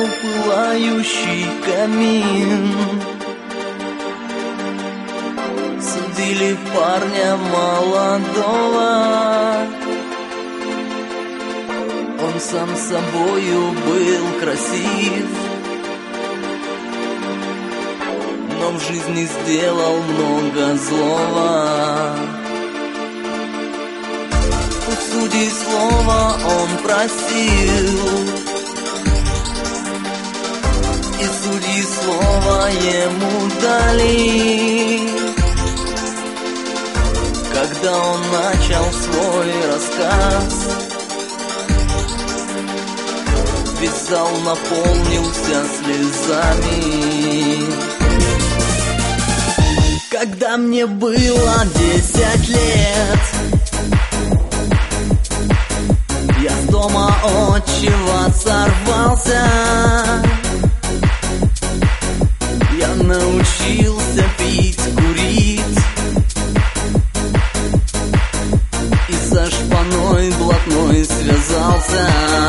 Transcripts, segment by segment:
сгорел пылающий камин. Судили парня молодого, он сам собою был красив, но в жизни сделал много злого. У судей слова он просил, и судьи слова ему дали. Когда он начал свой рассказ, весь зал наполнился слезами. Когда мне было 10 лет, я с дома отчего сорвался. Я научился пить, курить, и со шпаной блатной связался.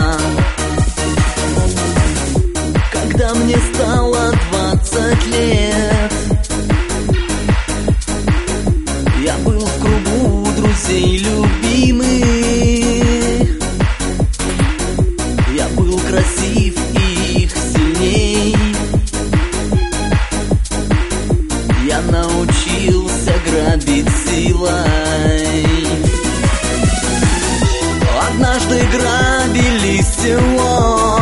Когда мне стало 20 лет, я был в кругу друзей любимых. Я был красив и их сильней. Я научился грабить силой. Однажды грабили село,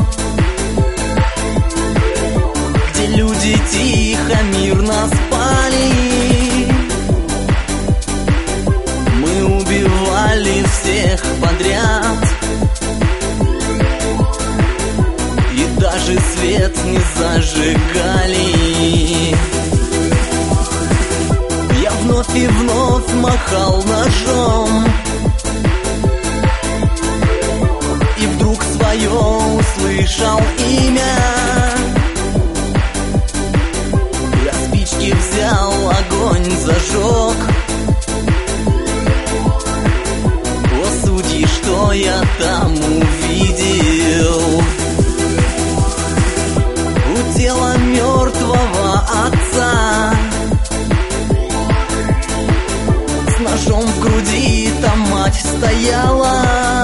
где люди тихо, мирно спали. Мы убивали всех подряд, и даже свет не зажигали. Я вновь и вновь махал ножом, и вдруг свое услышал имя. Я спички взял, огонь зажег. О, судьи, что я там увидел? У тела мертвого отца, с ножом в груди там мать стояла,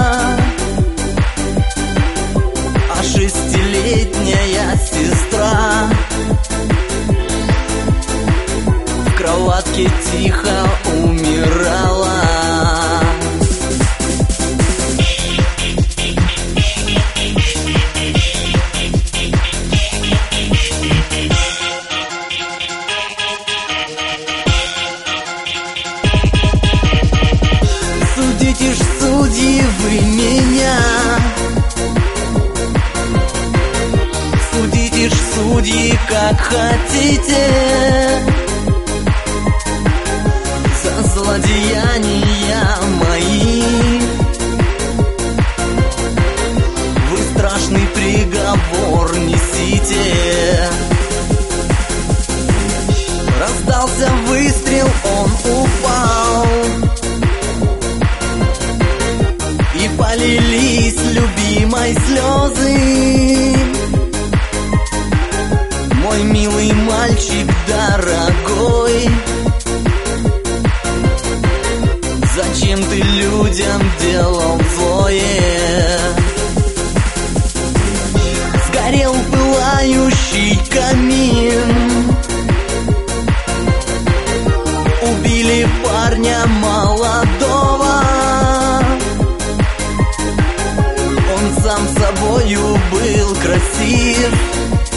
а 6-летняя сестра в кроватке тихо умирала. Судите ж, судьи, вы меня, судите ж, судьи, как хотите, за злодеяния мои. Вы страшный приговор несите. Раздался выстрел, он упал, и полились любимой слезы. Мой милый мальчик дорогой, зачем ты людям делал злое? Сгорел пылающий камин, убили парня молодого. Он сам собою был красив,